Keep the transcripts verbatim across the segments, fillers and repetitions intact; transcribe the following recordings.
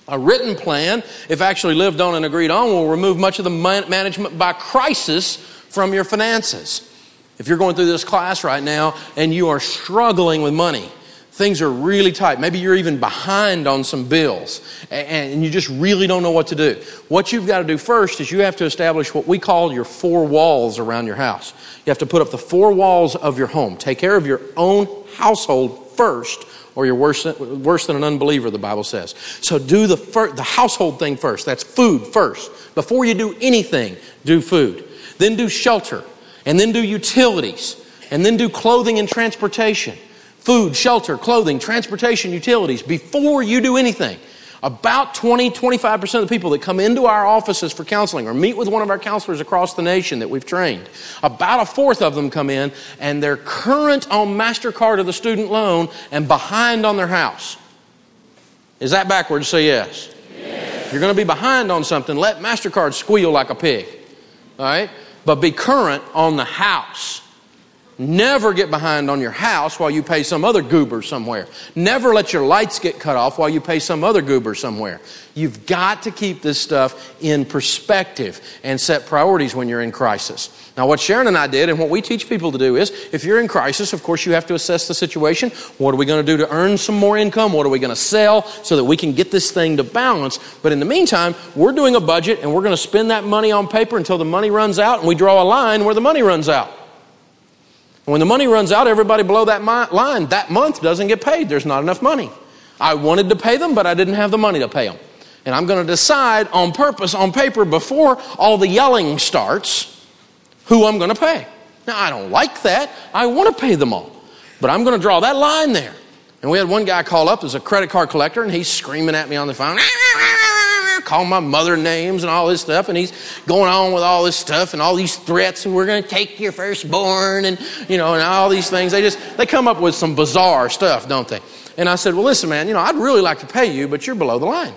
A written plan, if actually lived on and agreed on, will remove much of the management by crisis from your finances. If you're going through this class right now and you are struggling with money, things are really tight. Maybe you're even behind on some bills and you just really don't know what to do. What you've got to do first is you have to establish what we call your four walls around your house. You have to put up the four walls of your home. Take care of your own household first, or you're worse than, worse than an unbeliever, the Bible says. So do the, fir- the household thing first. That's food first. Before you do anything, do food. Then do shelter. And then do utilities. And then do clothing and transportation. Food, shelter, clothing, transportation, utilities. Before you do anything, about twenty, twenty-five percent of the people that come into our offices for counseling or meet with one of our counselors across the nation that we've trained, about a fourth of them come in and they're current on MasterCard or the student loan and behind on their house. Is that backwards? Say yes. Yes. If you're going to be behind on something, let MasterCard squeal like a pig. All right? But be current on the house. Never get behind on your house while you pay some other goober somewhere. Never let your lights get cut off while you pay some other goober somewhere. You've got to keep this stuff in perspective and set priorities when you're in crisis. Now, what Sharon and I did and what we teach people to do is, if you're in crisis, of course, you have to assess the situation. What are we going to do to earn some more income? What are we going to sell so that we can get this thing to balance? But in the meantime, we're doing a budget and we're going to spend that money on paper until the money runs out, and we draw a line where the money runs out. When the money runs out, everybody below that line that month doesn't get paid. There's not enough money. I wanted to pay them, but I didn't have the money to pay them. And I'm going to decide on purpose, on paper, before all the yelling starts, who I'm going to pay. Now, I don't like that. I want to pay them all. But I'm going to draw that line there. And we had one guy call up as a credit card collector, and he's screaming at me on the phone, calling my mother names and all this stuff, and he's going on with all this stuff and all these threats, and we're going to take your firstborn, and you know, and all these things. They just they come up with some bizarre stuff, don't they? And I said, well, listen, man, you know, I'd really like to pay you, but you're below the line.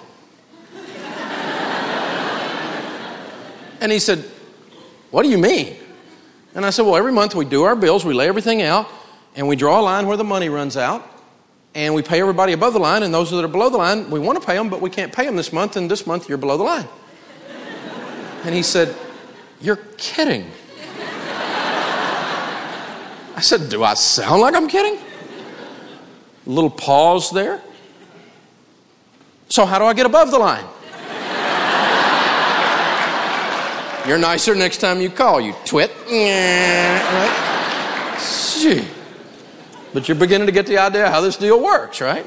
And he said, what do you mean? And I said, well, every month we do our bills, we lay everything out, and we draw a line where the money runs out. And we pay everybody above the line, and those that are below the line, we want to pay them, but we can't pay them this month, and this month you're below the line. And he said, you're kidding. I said, do I sound like I'm kidding? A little pause there. So how do I get above the line? You're nicer next time you call, you twit. Gee. But you're beginning to get the idea how this deal works, right?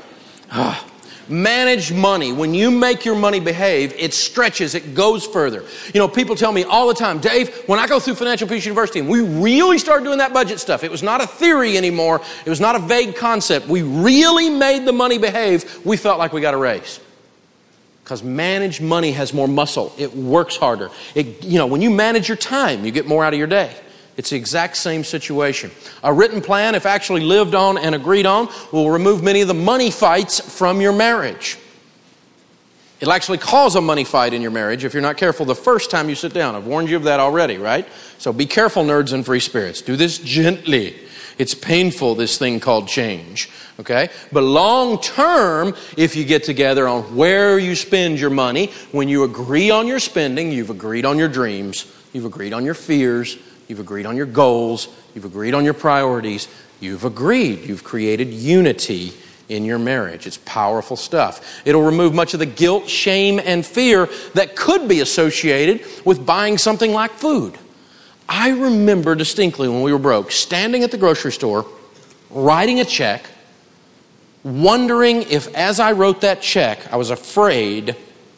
Manage money. When you make your money behave, it stretches, it goes further. You know, people tell me all the time, Dave, when I go through Financial Peace University and we really start doing that budget stuff, it was not a theory anymore, it was not a vague concept. We really made the money behave, we felt like we got a raise. Because managed money has more muscle. It works harder. It, you know, when you manage your time, you get more out of your day. It's the exact same situation. A written plan, if actually lived on and agreed on, will remove many of the money fights from your marriage. It'll actually cause a money fight in your marriage if you're not careful the first time you sit down. I've warned you of that already, right? So be careful, nerds and free spirits. Do this gently. It's painful, this thing called change. Okay? But long term, if you get together on where you spend your money, when you agree on your spending, you've agreed on your dreams, you've agreed on your fears, you've agreed on your goals, you've agreed on your priorities, you've agreed, you've created unity in your marriage. It's powerful stuff. It'll remove much of the guilt, shame, and fear that could be associated with buying something like food. I remember distinctly when we were broke, standing at the grocery store, writing a check, wondering if as I wrote that check, I was afraid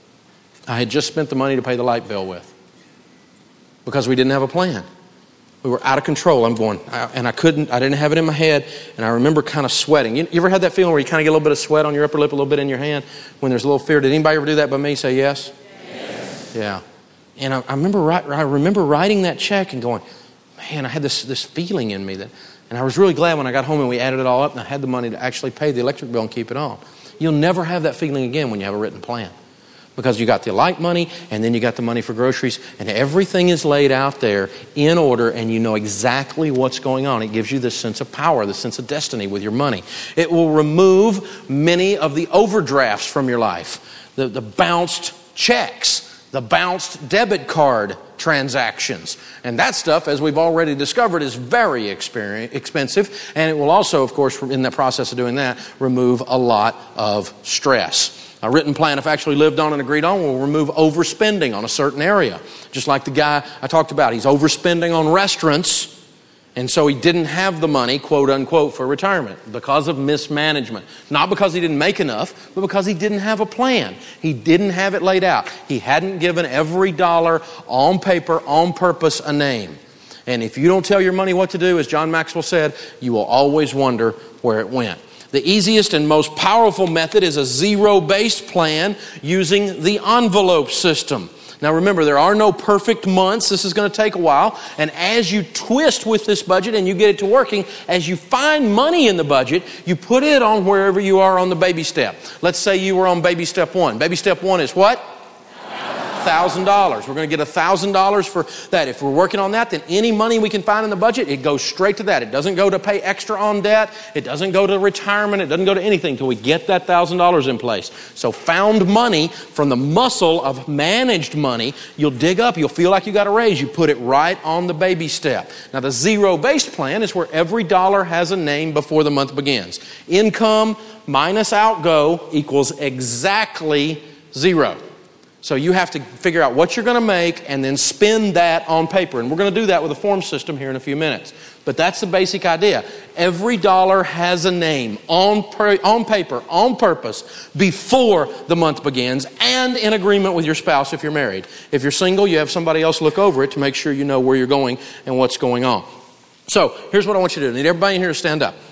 I had just spent the money to pay the light bill with. Because we didn't have a plan. We were out of control. I'm going, I, and I couldn't, I didn't have it in my head, and I remember kind of sweating. You, you ever had that feeling where you kind of get a little bit of sweat on your upper lip, a little bit in your hand, when there's a little fear? Did anybody ever do that but me? Say yes? Yes. Yeah. And I, I remember I remember writing that check and going, man, I had this, this feeling in me that, and I was really glad when I got home and we added it all up and I had the money to actually pay the electric bill and keep it on. You'll never have that feeling again when you have a written plan. Because you got the light money, and then you got the money for groceries, and everything is laid out there in order, and you know exactly what's going on. It gives you this sense of power, this sense of destiny with your money. It will remove many of the overdrafts from your life. the, the bounced checks, the bounced debit card transactions. And that stuff, as we've already discovered, is very expensive. And it will also, of course, in the process of doing that, remove a lot of stress. A written plan, if actually lived on and agreed on, will remove overspending on a certain area. Just like the guy I talked about. He's overspending on restaurants, and so he didn't have the money, quote unquote, for retirement because of mismanagement. Not because he didn't make enough, but because he didn't have a plan. He didn't have it laid out. He hadn't given every dollar on paper, on purpose, a name. And if you don't tell your money what to do, as John Maxwell said, you will always wonder where it went. The easiest and most powerful method is a zero-based plan using the envelope system. Now remember, there are no perfect months. This is going to take a while. And as you twist with this budget and you get it to working, as you find money in the budget, you put it on wherever you are on the baby step. Let's say you were on baby step one. Baby step one is what? one thousand dollars. We're going to get one thousand dollars for that. If we're working on that, then any money we can find in the budget, it goes straight to that. It doesn't go to pay extra on debt. It doesn't go to retirement. It doesn't go to anything until we get that one thousand dollars in place. So found money from the muscle of managed money, you'll dig up. You'll feel like you got a raise. You put it right on the baby step. Now the zero-based plan is where every dollar has a name before the month begins. Income minus outgo equals exactly zero. So you have to figure out what you're going to make and then spend that on paper. And we're going to do that with a form system here in a few minutes. But that's the basic idea. Every dollar has a name on, per, on paper, on purpose, before the month begins, and in agreement with your spouse if you're married. If you're single, you have somebody else look over it to make sure you know where you're going and what's going on. So here's what I want you to do. I need everybody in here to stand up.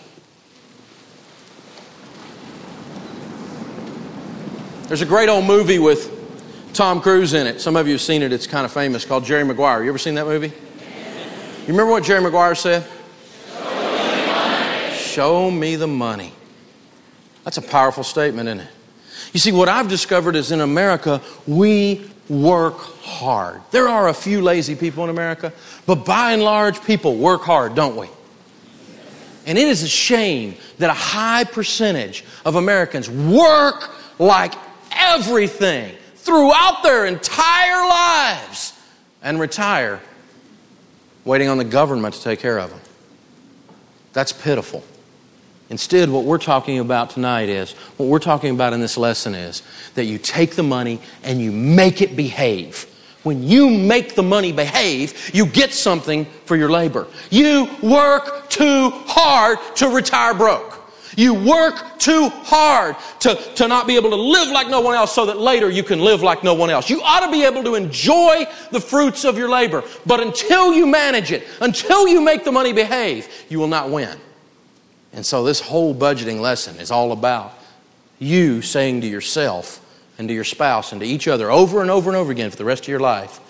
There's a great old movie with Tom Cruise in it. Some of you have seen it. It's kind of famous, called Jerry Maguire. You ever seen that movie? You remember what Jerry Maguire said? Show me the money. Show me the money. That's a powerful statement, isn't it? You see, what I've discovered is in America, we work hard. There are a few lazy people in America, but by and large, people work hard, don't we? And it is a shame that a high percentage of Americans work like everything throughout their entire lives and retire waiting on the government to take care of them. That's pitiful. Instead, what we're talking about tonight is, what we're talking about in this lesson is that you take the money and you make it behave. When you make the money behave, you get something for your labor. You work too hard to retire broke. You work too hard to, to not be able to live like no one else so that later you can live like no one else. You ought to be able to enjoy the fruits of your labor. But until you manage it, until you make the money behave, you will not win. And so this whole budgeting lesson is all about you saying to yourself and to your spouse and to each other over and over and over again for the rest of your life,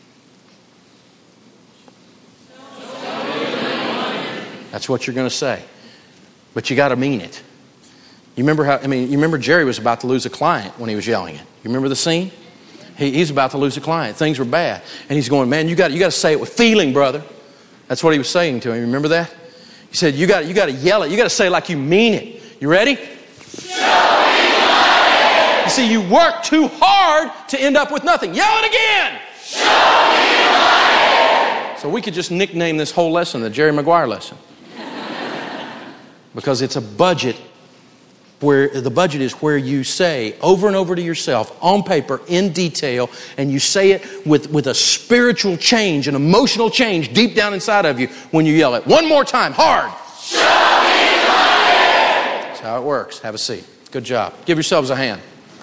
that's what you're going to say. But you got to mean it. You remember how, I mean, you remember Jerry was about to lose a client when he was yelling it. You remember the scene? He, he's about to lose a client. Things were bad. And he's going, man, you got, you got to say it with feeling, brother. That's what he was saying to him. Remember that? He said, you got, you got to yell it. You got to say it like you mean it. You ready? Show me the money. You see, you work too hard to end up with nothing. Yell it again. Show me the money. So we could just nickname this whole lesson the Jerry Maguire lesson. Because it's a budget where the budget is where you say over and over to yourself on paper in detail, and you say it with, with a spiritual change, an emotional change deep down inside of you when you yell it. One more time, hard. Show me the money. That's how it works. Have a seat. Good job. Give yourselves a hand.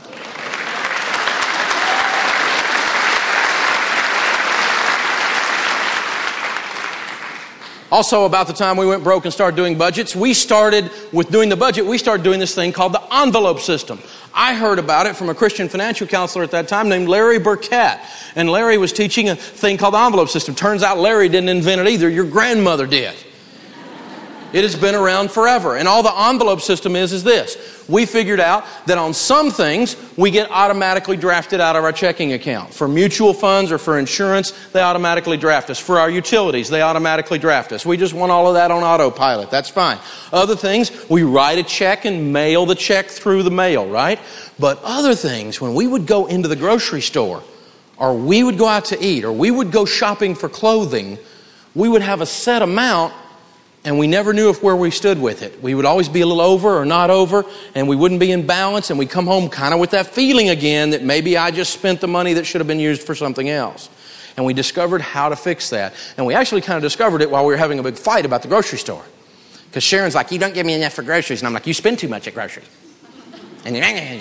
Also, about the time we went broke and started doing budgets, we started with doing the budget, we started doing this thing called the envelope system. I heard about it from a Christian financial counselor at that time named Larry Burkett. And Larry was teaching a thing called the envelope system. Turns out Larry didn't invent it either. Your grandmother did. It has been around forever. And all the envelope system is, is this. We figured out that on some things, we get automatically drafted out of our checking account. For mutual funds or for insurance, they automatically draft us. For our utilities, they automatically draft us. We just want all of that on autopilot. That's fine. Other things, we write a check and mail the check through the mail, right? But other things, when we would go into the grocery store, or we would go out to eat, or we would go shopping for clothing, we would have a set amount, and we never knew if where we stood with it. We would always be a little over or not over, and we wouldn't be in balance, and we'd come home kind of with that feeling again that maybe I just spent the money that should have been used for something else. And we discovered how to fix that. And we actually kind of discovered it while we were having a big fight about the grocery store. Because Sharon's like, you don't give me enough for groceries. And I'm like, you spend too much at groceries. And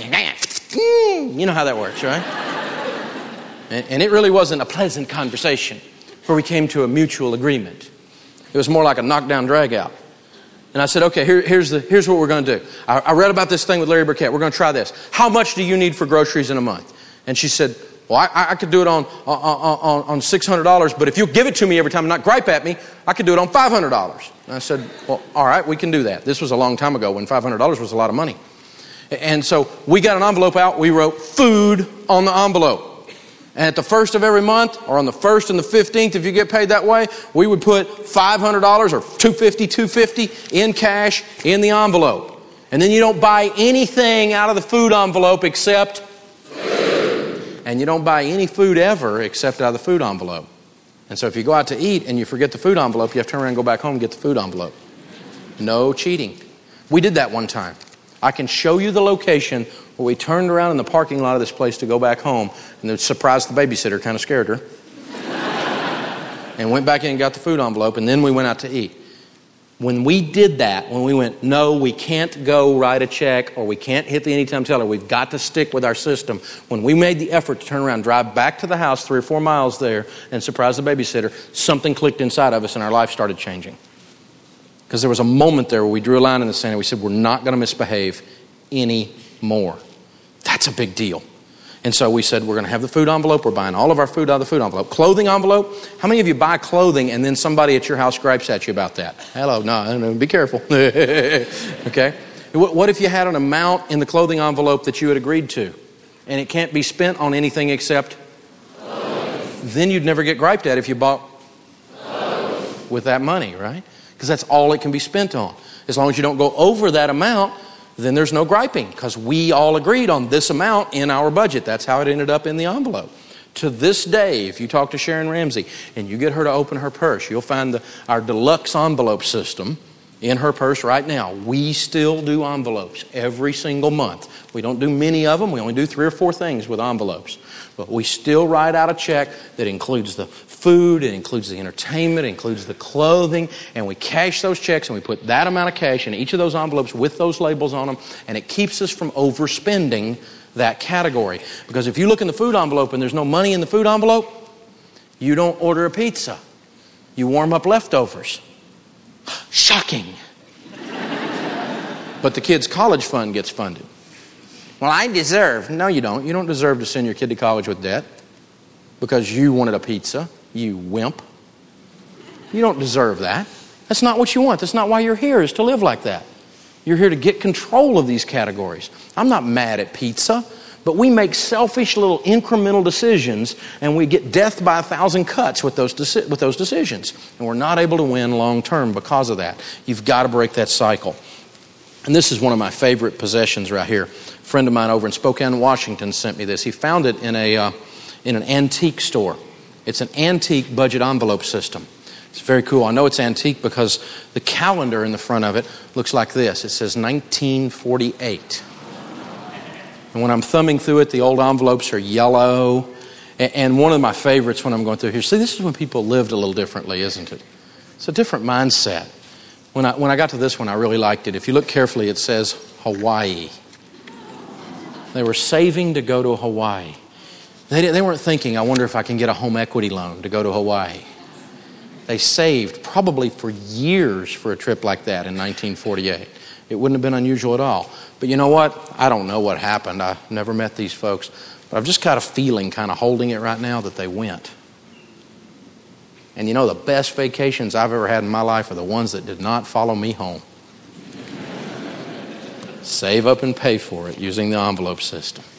you know how that works, right? And, and it really wasn't a pleasant conversation where we came to a mutual agreement. It was more like a knockdown drag out. And I said, okay, here, here's, the, here's what we're going to do. I, I read about this thing with Larry Burkett. We're going to try this. How much do you need for groceries in a month? And she said, well, I, I could do it on, on, on, on six hundred dollars, but if you give it to me every time and not gripe at me, I could do it on five hundred dollars. And I said, well, all right, we can do that. This was a long time ago when five hundred dollars was a lot of money. And so we got an envelope out. We wrote food on the envelope. And at the first of every month, or on the first and the fifteenth, if you get paid that way, we would put five hundred dollars or two hundred fifty dollars, two hundred fifty dollars in cash in the envelope. And then you don't buy anything out of the food envelope except food. And you don't buy any food ever except out of the food envelope. And so if you go out to eat and you forget the food envelope, you have to turn around and go back home and get the food envelope. No cheating. We did that one time. I can show you the location where we turned around in the parking lot of this place to go back home, and it surprised the babysitter, kind of scared her, and went back in and got the food envelope, and then we went out to eat. When we did that, when we went, no, we can't go write a check, or we can't hit the anytime teller, we've got to stick with our system. When we made the effort to turn around, drive back to the house three or four miles there, and surprise the babysitter, something clicked inside of us, and our life started changing. Because there was a moment there where we drew a line in the sand and we said, we're not going to misbehave anymore. That's a big deal. And so we said, we're going to have the food envelope. We're buying all of our food out of the food envelope. Clothing envelope. How many of you buy clothing and then somebody at your house gripes at you about that? Hello, no, no, be careful. Okay. What if you had an amount in the clothing envelope that you had agreed to and it can't be spent on anything except clothes? Then you'd never get griped at if you bought clothes with that money, right? Because that's all it can be spent on. As long as you don't go over that amount, then there's no griping because we all agreed on this amount in our budget. That's how it ended up in the envelope. To this day, if you talk to Sharon Ramsey and you get her to open her purse, you'll find the, our deluxe envelope system in her purse right now. We still do envelopes every single month. We don't do many of them. We only do three or four things with envelopes. But we still write out a check that includes the food, it includes the entertainment, it includes the clothing, and we cash those checks and we put that amount of cash in each of those envelopes with those labels on them, and it keeps us from overspending that category. Because if you look in the food envelope and there's no money in the food envelope, you don't order a pizza. You warm up leftovers. Shocking. But the kid's college fund gets funded. Well, I deserve. No, you don't. You don't deserve to send your kid to college with debt because you wanted a pizza, you wimp. You don't deserve that. That's not what you want. That's not why you're here, is to live like that. You're here to get control of these categories. I'm not mad at pizza, but we make selfish little incremental decisions and we get death by a thousand cuts with those, deci- with those decisions. And we're not able to win long term because of that. You've got to break that cycle. And this is one of my favorite possessions right here. A friend of mine over in Spokane, Washington sent me this. He found it in a uh, in an antique store. It's an antique budget envelope system. It's very cool. I know it's antique because the calendar in the front of it looks like this. It says nineteen forty-eight. And when I'm thumbing through it, the old envelopes are yellow. And one of my favorites when I'm going through here, see, this is when people lived a little differently, isn't it? It's a different mindset. When I, when I got to this one, I really liked it. If you look carefully, it says Hawaii. They were saving to go to Hawaii. They, they weren't thinking, I wonder if I can get a home equity loan to go to Hawaii. They saved probably for years for a trip like that in nineteen forty-eight. It wouldn't have been unusual at all. But you know what? I don't know what happened. I've never met these folks. But I've just got a feeling, kind of holding it right now, that they went. And you know, the best vacations I've ever had in my life are the ones that did not follow me home. Save up and pay for it using the envelope system.